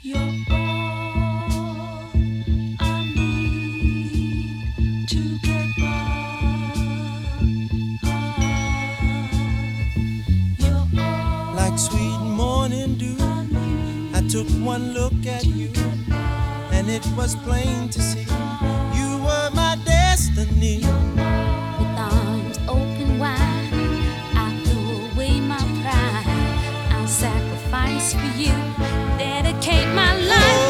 You're all I need to get by. You're all Like sweet morning dew, I need I took one look at to you, get by. and it was plain to see you were my destiny. With arms open wide, I threw away my pride. I'll sacrifice for you, dedicate my life.